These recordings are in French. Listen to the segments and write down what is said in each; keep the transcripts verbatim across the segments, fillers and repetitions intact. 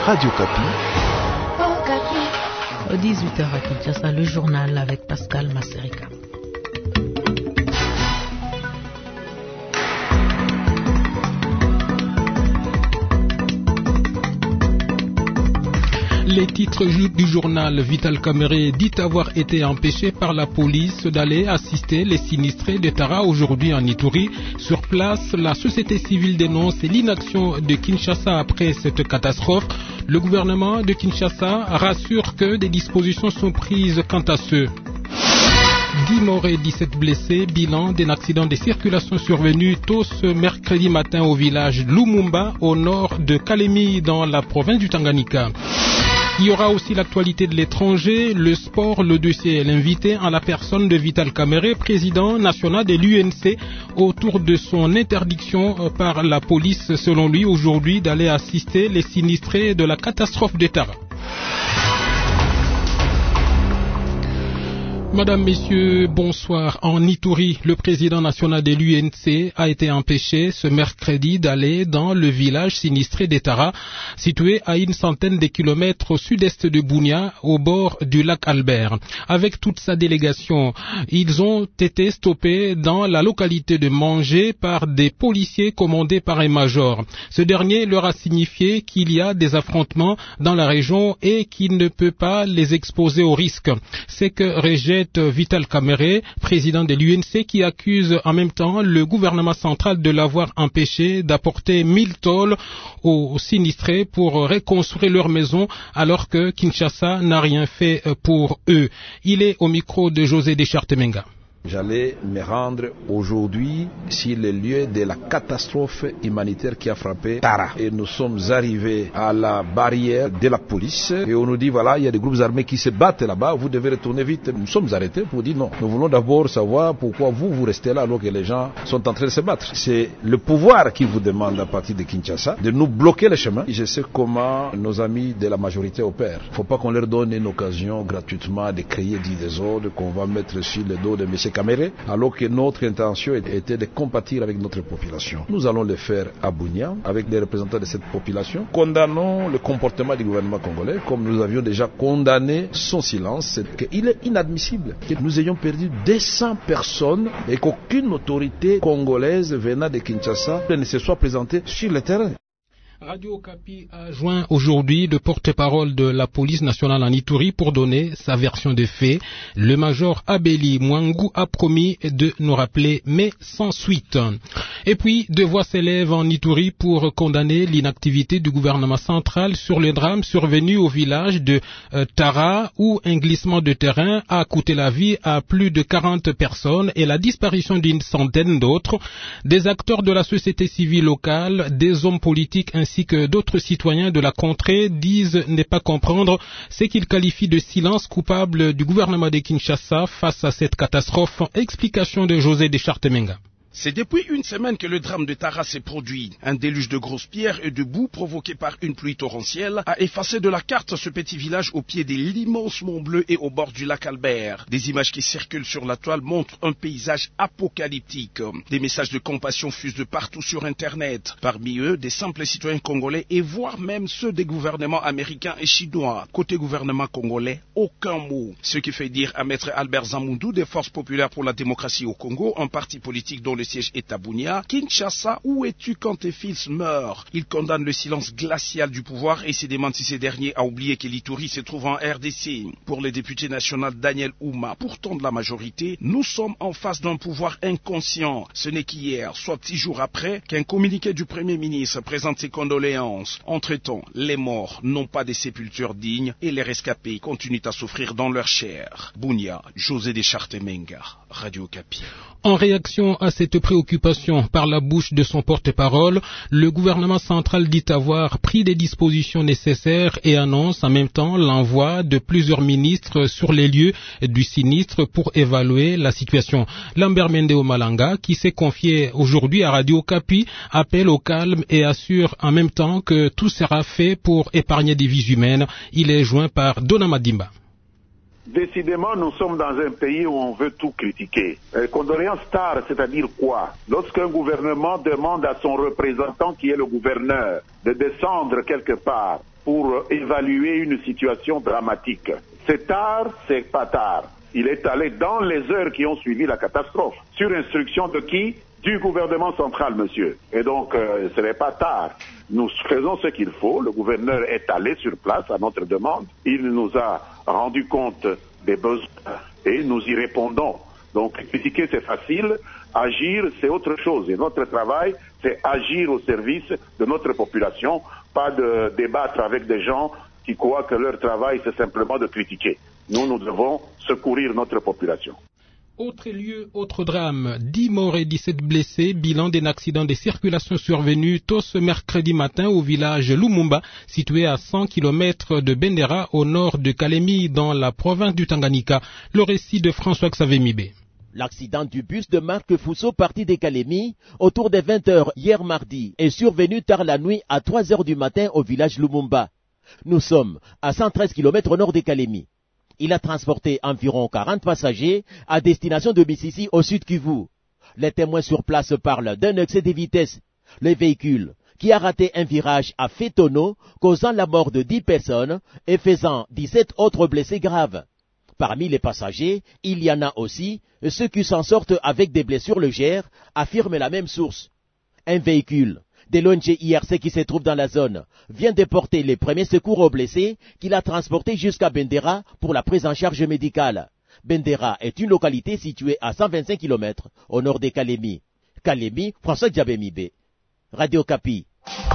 Radio Kapi. dix-huit heures à Kinshasa, le journal avec Pascal Masserika. Les titres du journal: Vital Kamerhe dit avoir été empêché par la police d'aller assister les sinistrés de Tara aujourd'hui en Ituri. Sur place, la société civile dénonce l'inaction de Kinshasa après cette catastrophe. Le gouvernement de Kinshasa rassure que des dispositions sont prises quant à ceux. dix morts et dix-sept blessés, bilan d'un accident de circulation survenu tôt ce mercredi matin au village Lumumba, au nord de Kalemi, dans la province du Tanganyika. Il y aura aussi l'actualité de l'étranger, le sport, le dossier et l'invité en la personne de Vital Kamerhe, président national de l'U N C, autour de son interdiction par la police, selon lui, aujourd'hui, d'aller assister les sinistrés de la catastrophe de Tara. Madame, Messieurs, bonsoir. En Ituri, le président national de l'U N C a été empêché ce mercredi d'aller dans le village sinistré d'Etara, situé à une centaine de kilomètres au sud-est de Bunia, au bord du lac Albert. Avec toute sa délégation, ils ont été stoppés dans la localité de Mangé par des policiers commandés par un major. Ce dernier leur a signifié qu'il y a des affrontements dans la région et qu'il ne peut pas les exposer au risque. C'est que rejette Vital Kamerhe, président de l'U N C, qui accuse en même temps le gouvernement central de l'avoir empêché d'apporter mille tôles aux sinistrés pour reconstruire leur maison, alors que Kinshasa n'a rien fait pour eux. Il est au micro de José Deschartemenga. J'allais me rendre aujourd'hui sur le lieu de la catastrophe humanitaire qui a frappé Tara. Et nous sommes arrivés à la barrière de la police et on nous dit voilà, il y a des groupes armés qui se battent là-bas, vous devez retourner vite. Nous sommes arrêtés pour dire non. Nous voulons d'abord savoir pourquoi vous, vous restez là alors que les gens sont en train de se battre. C'est le pouvoir qui vous demande à partir de Kinshasa de nous bloquer le chemin. Je sais comment nos amis de la majorité opèrent. Il ne faut pas qu'on leur donne une occasion gratuitement de créer du désordre qu'on va mettre sur le dos de M. Kamerhe, alors que notre intention était de compatir avec notre population. Nous allons le faire à Bunia avec les représentants de cette population. Condamnons le comportement du gouvernement congolais comme nous avions déjà condamné son silence. Il est inadmissible que nous ayons perdu deux cents personnes et qu'aucune autorité congolaise venant de Kinshasa ne se soit présentée sur le terrain. Radio Kapi a joint aujourd'hui le porte-parole de la police nationale en Ituri pour donner sa version des faits. Le major Abeli Mwangu a promis de nous rappeler, mais sans suite. Et puis, deux voix s'élèvent en Ituri pour condamner l'inactivité du gouvernement central sur le drame survenu au village de euh, Tara, où un glissement de terrain a coûté la vie à plus de quarante personnes et la disparition d'une centaine d'autres. Des acteurs de la société civile locale, des hommes politiques ainsi ainsi que d'autres citoyens de la contrée disent ne pas comprendre ce qu'ils qualifient de silence coupable du gouvernement de Kinshasa face à cette catastrophe. Explication de José Deschartemenga. C'est depuis une semaine que le drame de Tara s'est produit. Un déluge de grosses pierres et de boue provoqué par une pluie torrentielle a effacé de la carte ce petit village au pied de l'immense mont Bleu et au bord du lac Albert. Des images qui circulent sur la toile montrent un paysage apocalyptique. Des messages de compassion fusent de partout sur Internet. Parmi eux, des simples citoyens congolais et voire même ceux des gouvernements américains et chinois. Côté gouvernement congolais, aucun mot. Ce qui fait dire à maître Albert Zamundou des Forces populaires pour la démocratie au Congo, un parti politique dont le siège est à Bunia: Kinshasa, où es-tu quand tes fils meurent? Il condamne le silence glacial du pouvoir et se demande si ces derniers a oublié que l'Ituri se trouve en R D C. Pour le député national Daniel Ouma, pourtant de la majorité, nous sommes en face d'un pouvoir inconscient. Ce n'est qu'hier, soit six jours après, qu'un communiqué du Premier ministre présente ses condoléances. Entre-temps, les morts n'ont pas de sépultures dignes et les rescapés continuent à souffrir dans leur chair. Bunia, José Deschartemenga, Radio Kapi. En réaction à cette préoccupation par la bouche de son porte-parole, le gouvernement central dit avoir pris des dispositions nécessaires et annonce en même temps l'envoi de plusieurs ministres sur les lieux du sinistre pour évaluer la situation. Lambert Mendeo Malanga, qui s'est confié aujourd'hui à Radio Kapi, appelle au calme et assure en même temps que tout sera fait pour épargner des vies humaines. Il est joint par Dona Madimba. Décidément, nous sommes dans un pays où on veut tout critiquer. Euh, condoléances tard, c'est-à-dire quoi? Lorsqu'un gouvernement demande à son représentant, qui est le gouverneur, de descendre quelque part pour évaluer une situation dramatique. C'est tard, c'est pas tard. Il est allé dans les heures qui ont suivi la catastrophe. Sur instruction de qui? Du gouvernement central, monsieur. Et donc, euh, ce n'est pas tard. Nous faisons ce qu'il faut. Le gouverneur est allé sur place à notre demande. Il nous a rendu compte des besoins et nous y répondons. Donc, critiquer, c'est facile. Agir, c'est autre chose. Et notre travail, c'est agir au service de notre population, pas de débattre avec des gens qui croient que leur travail, c'est simplement de critiquer. Nous, nous devons secourir notre population. Autre lieu, autre drame, dix morts et dix-sept blessés, bilan d'un accident de circulation survenu tôt ce mercredi matin au village Lumumba, situé à cent kilomètres de Bendera, au nord de Kalemi, dans la province du Tanganyika. Le récit de François-Xavier Mibé. L'accident du bus de Marc Fousso parti de Kalemi autour des vingt heures hier mardi est survenu tard la nuit à trois heures du matin au village Lumumba. Nous sommes à cent treize kilomètres au nord de Kalemi. Il a transporté environ quarante passagers à destination de Mississi au sud Kivu. Les témoins sur place parlent d'un excès de vitesse. Le véhicule, qui a raté un virage à Fétono, causant la mort de dix personnes et faisant dix-sept autres blessés graves. Parmi les passagers, il y en a aussi ceux qui s'en sortent avec des blessures légères, affirme la même source. Un véhicule de l'O N G I R C qui se trouve dans la zone vient de porter les premiers secours aux blessés qu'il a transportés jusqu'à Bendera pour la prise en charge médicale. Bendera est une localité située à cent vingt-cinq kilomètres au nord de Kalemi. Kalemi, François-Xavier Mibé, Radio Okapi.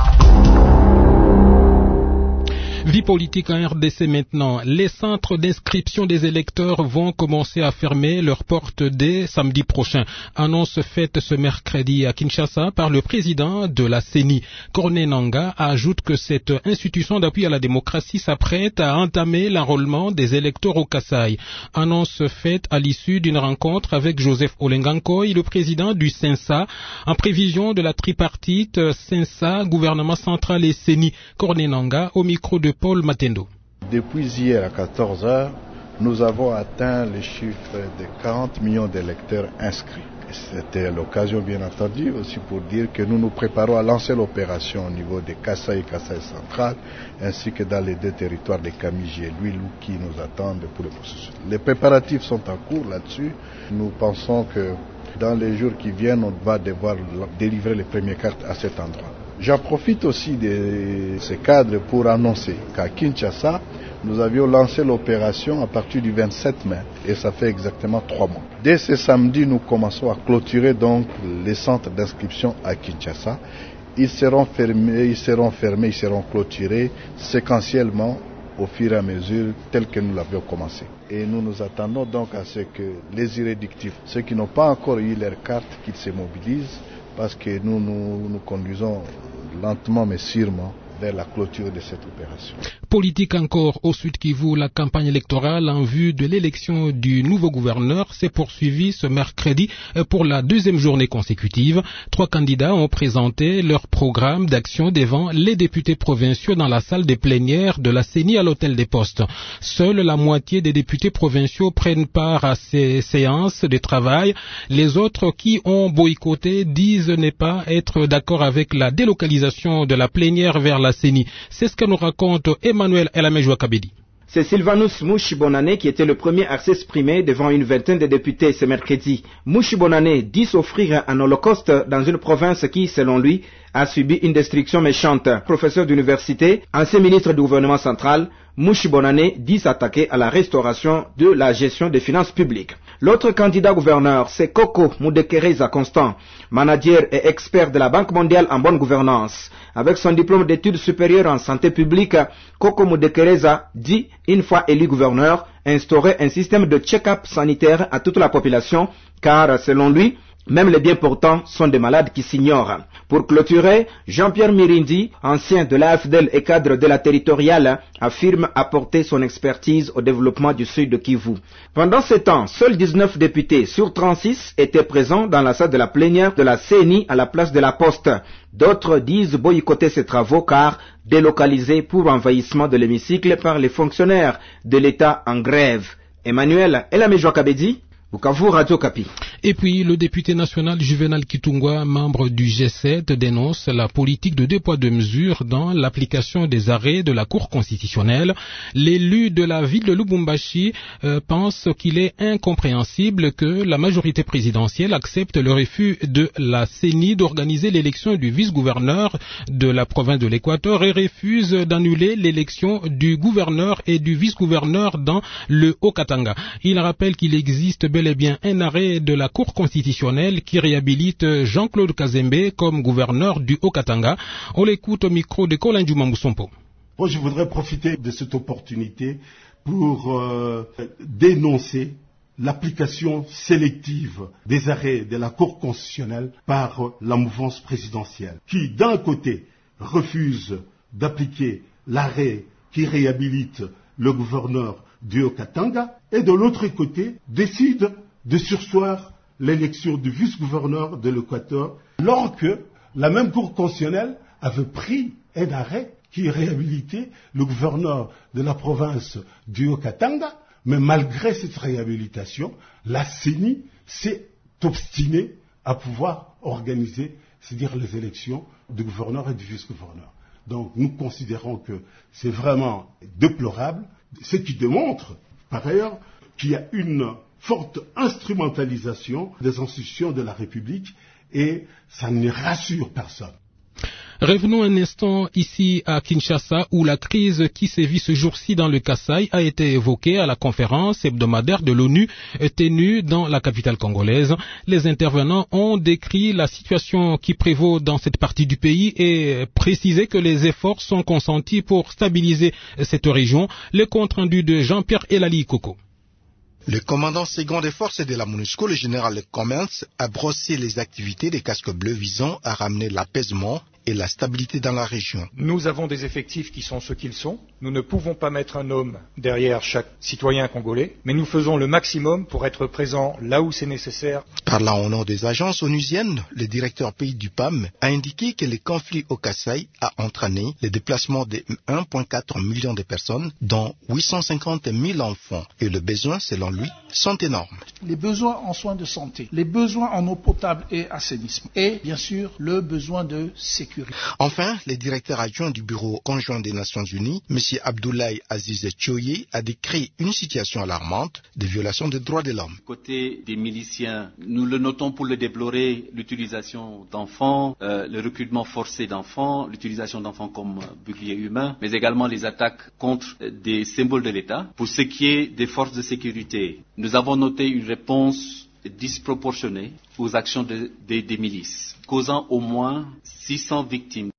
Vie politique en R D C maintenant. Les centres d'inscription des électeurs vont commencer à fermer leurs portes dès samedi prochain. Annonce faite ce mercredi à Kinshasa par le président de la C E N I. Corneille Nangaa ajoute que cette institution d'appui à la démocratie s'apprête à entamer l'enrôlement des électeurs au Kasaï. Annonce faite à l'issue d'une rencontre avec Joseph Olengankoy, le président du C E N S A, en prévision de la tripartite C E N S A, gouvernement central et C E N I. Corneille Nangaa au micro de Paul Matendo. Depuis hier à quatorze heures, nous avons atteint le chiffre de quarante millions d'électeurs inscrits. C'était l'occasion, bien entendu, aussi pour dire que nous nous préparons à lancer l'opération au niveau de Kasaï et Kasaï central, ainsi que dans les deux territoires de Kamiji et Luilou qui nous attendent pour le processus. Les préparatifs sont en cours là-dessus. Nous pensons que dans les jours qui viennent, on va devoir délivrer les premières cartes à cet endroit. J'en profite aussi de ce cadre pour annoncer qu'à Kinshasa, nous avions lancé l'opération à partir du vingt-sept mai et ça fait exactement trois mois. Dès ce samedi, nous commençons à clôturer donc les centres d'inscription à Kinshasa. Ils seront fermés, ils seront fermés, ils seront clôturés séquentiellement au fur et à mesure tel que nous l'avions commencé. Et nous nous attendons donc à ce que les irréductifs, ceux qui n'ont pas encore eu leur carte, qu'ils se mobilisent parce que nous nous, nous conduisons lentement mais sûrement vers la clôture de cette opération. Politique encore au Sud Kivu, la campagne électorale en vue de l'élection du nouveau gouverneur s'est poursuivie ce mercredi pour la deuxième journée consécutive. Trois candidats ont présenté leur programme d'action devant les députés provinciaux dans la salle des plénières de la C E N I à l'hôtel des Postes. Seule la moitié des députés provinciaux prennent part à ces séances de travail. Les autres qui ont boycotté disent ne pas être d'accord avec la délocalisation de la plénière vers la C E N I. C'est ce que nous raconte Emmanuel Elamejwa Kabedi. C'est Sylvanus Mouchi-Bonane qui était le premier à s'exprimer devant une vingtaine de députés ce mercredi. Mouchi-Bonane dit s'offrir un holocauste dans une province qui, selon lui, a subi une destruction méchante. Professeur d'université, ancien ministre du gouvernement central, Mouchi-Bonane dit s'attaquer à la restauration de la gestion des finances publiques. L'autre candidat gouverneur, c'est Koko Mudekereza Constant, manager et expert de la Banque mondiale en bonne gouvernance. Avec son diplôme d'études supérieures en santé publique, Koko Mudekereza dit, une fois élu gouverneur, instaurer un système de check-up sanitaire à toute la population, car selon lui, même les bien portants sont des malades qui s'ignorent. Pour clôturer, Jean-Pierre Mirindi, ancien de l'A F D L et cadre de la territoriale, affirme apporter son expertise au développement du sud Kivu. Pendant ce temps, seuls dix-neuf députés sur trente-six étaient présents dans la salle de la plénière de la C E N I à la place de la Poste. D'autres disent boycotter ces travaux car délocalisés pour envahissement de l'hémicycle par les fonctionnaires de l'État en grève. Emmanuel Elamejwa Kabedi, Bukavu, Radio Okapi. Et puis, le député national Juvenal Kitungwa, membre du G sept, dénonce la politique de deux poids deux mesures dans l'application des arrêts de la Cour constitutionnelle. L'élu de la ville de Lubumbashi euh, pense qu'il est incompréhensible que la majorité présidentielle accepte le refus de la C E N I d'organiser l'élection du vice-gouverneur de la province de l'Équateur et refuse d'annuler l'élection du gouverneur et du vice-gouverneur dans le Haut-Katanga. Il rappelle qu'il existe bel et bien un arrêt de la Cour constitutionnelle qui réhabilite Jean-Claude Kazembe comme gouverneur du Haut-Katanga. On l'écoute au micro de Colin Djouma Moussompo. Moi, je voudrais profiter de cette opportunité pour euh, dénoncer l'application sélective des arrêts de la Cour constitutionnelle par euh, la mouvance présidentielle, qui, d'un côté, refuse d'appliquer l'arrêt qui réhabilite le gouverneur du Haut-Katanga, et de l'autre côté, décide de surseoir l'élection du vice-gouverneur de l'Équateur, alors que la même Cour constitutionnelle avait pris un arrêt qui réhabilitait le gouverneur de la province du Haut-Katanga, mais malgré cette réhabilitation, la C E N I s'est obstinée à pouvoir organiser, c'est-à-dire les élections du gouverneur et du vice-gouverneur. Donc nous considérons que c'est vraiment déplorable, ce qui démontre, par ailleurs, qu'il y a une forte instrumentalisation des institutions de la République et ça ne rassure personne. Revenons un instant ici à Kinshasa où la crise qui sévit ce jour-ci dans le Kasaï a été évoquée à la conférence hebdomadaire de l'ONU tenue dans la capitale congolaise. Les intervenants ont décrit la situation qui prévaut dans cette partie du pays et précisé que les efforts sont consentis pour stabiliser cette région. Le compte rendu de Jean-Pierre Elali Koko. Le commandant second des forces de la MONUSCO, le général Commerce, a brossé les activités des casques bleus visant à ramener l'apaisement et la stabilité dans la région. Nous avons des effectifs qui sont ce qu'ils sont. Nous ne pouvons pas mettre un homme derrière chaque citoyen congolais, mais nous faisons le maximum pour être présents là où c'est nécessaire. Parlant au nom des agences onusiennes, le directeur pays du P A M a indiqué que le conflit au Kasaï a entraîné le déplacement de un virgule quatre million de personnes, dont huit cent cinquante mille enfants. Et le besoin, selon lui, sont énormes. Les besoins en soins de santé, les besoins en eau potable et assainissement, et bien sûr le besoin de sécurité. Enfin, le directeur adjoint du Bureau conjoint des Nations Unies, M. Abdoulaye Aziz Thioye, a décrit une situation alarmante de violation des droits de l'homme. Côté des miliciens, nous le notons pour le déplorer, l'utilisation d'enfants, euh, le recrutement forcé d'enfants, l'utilisation d'enfants comme bouclier humain, mais également les attaques contre des symboles de l'État. Pour ce qui est des forces de sécurité, nous avons noté une réponse disproportionnée aux actions de, de, des milices, causant au moins six cents victimes.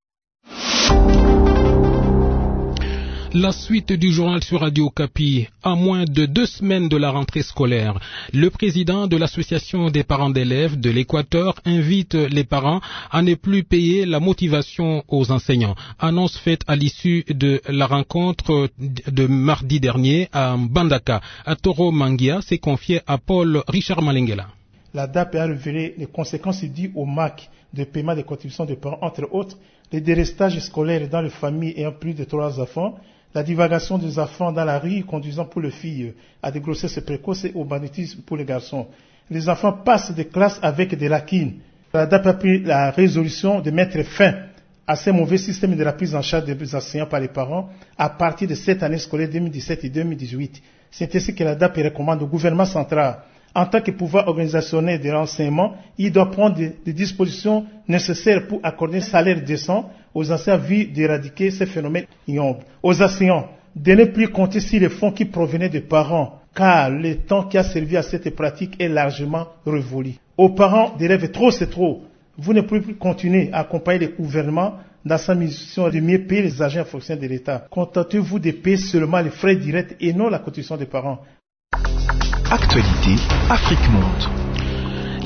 La suite du journal sur Radio Okapi. À moins de deux semaines de la rentrée scolaire, le président de l'association des parents d'élèves de l'Équateur invite les parents à ne plus payer la motivation aux enseignants. Annonce faite à l'issue de la rencontre de mardi dernier à Mbandaka. À Toro Manguia s'est confié à Paul Richard Malengela. La D A P a révélé les conséquences dues au manque de paiement des contributions des parents, entre autres, les délestages scolaires dans les familles ayant plus de trois enfants, la divagation des enfants dans la rue conduisant pour les filles à des grossesses précoces et au banditisme pour les garçons. Les enfants passent de classes avec des lacunes. La D A P a pris la résolution de mettre fin à ces mauvais systèmes de la prise en charge des enseignants par les parents à partir de cette année scolaire deux mille dix-sept et deux mille dix-huit. C'est ainsi que la D A P recommande au gouvernement central. En tant que pouvoir organisationnel de l'enseignement, il doit prendre des, des dispositions nécessaires pour accorder un salaire décent aux enseignants vue d'éradiquer ces phénomènes ignobles. Aux enseignants, de ne plus compter sur les fonds qui provenaient des parents, car le temps qui a servi à cette pratique est largement révolu. Aux parents d'élèves, trop c'est trop. Vous ne pouvez plus continuer à accompagner le gouvernement dans sa mission de mieux payer les agents fonctionnaires de l'État. Contentez-vous de payer seulement les frais directs et non la contribution des parents. Actualité, Afrique Monde.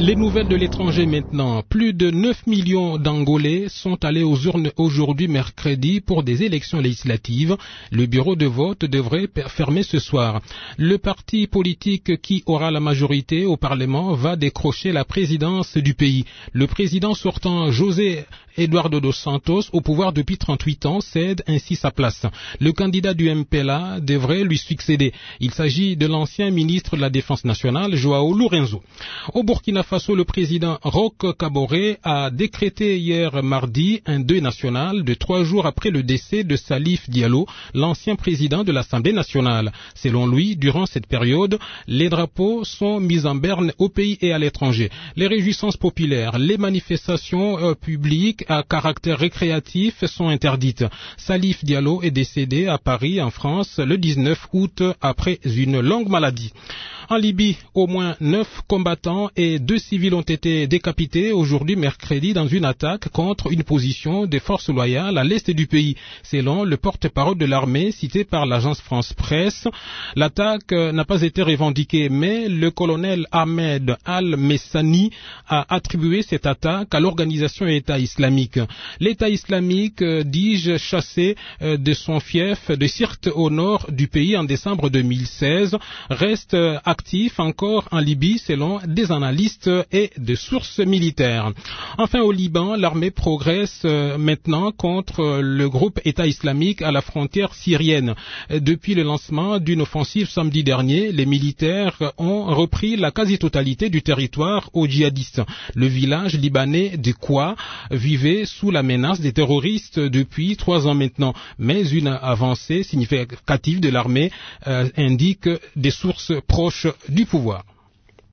Les nouvelles de l'étranger maintenant. Plus de neuf millions d'Angolais sont allés aux urnes aujourd'hui mercredi pour des élections législatives. Le bureau de vote devrait fermer ce soir. Le parti politique qui aura la majorité au Parlement va décrocher la présidence du pays. Le président sortant José Eduardo dos Santos, au pouvoir depuis trente-huit ans, cède ainsi sa place. Le candidat du M P L A devrait lui succéder. Il s'agit de l'ancien ministre de la Défense nationale, Joao Lourenço. Au Burkina Faso, le président Roch Kaboré a décrété hier mardi un deuil national de trois jours après le décès de Salif Diallo, l'ancien président de l'Assemblée nationale. Selon lui, durant cette période, les drapeaux sont mis en berne au pays et à l'étranger. Les réjouissances populaires, les manifestations euh, publiques à caractère récréatif sont interdites. Salif Diallo est décédé à Paris, en France, le dix-neuf août après une longue maladie. En Libye, au moins neuf combattants et deux civils ont été décapités aujourd'hui mercredi dans une attaque contre une position des forces loyales à l'est du pays. Selon le porte-parole de l'armée cité par l'agence France Presse, l'attaque n'a pas été revendiquée, mais le colonel Ahmed Al-Messani a attribué cette attaque à l'organisation État islamique. L'État islamique, dis-je, chassé de son fief de Sirte au nord du pays en décembre deux mille seize, reste actif encore en Libye selon des analystes et des sources militaires. Enfin, au Liban, l'armée progresse maintenant contre le groupe État islamique à la frontière syrienne. Depuis le lancement d'une offensive samedi dernier, les militaires ont repris la quasi-totalité du territoire aux djihadistes. Le village libanais de Kouwa vivait sous la menace des terroristes depuis trois ans maintenant, mais une avancée significative de l'armée euh, indique des sources proches du pouvoir.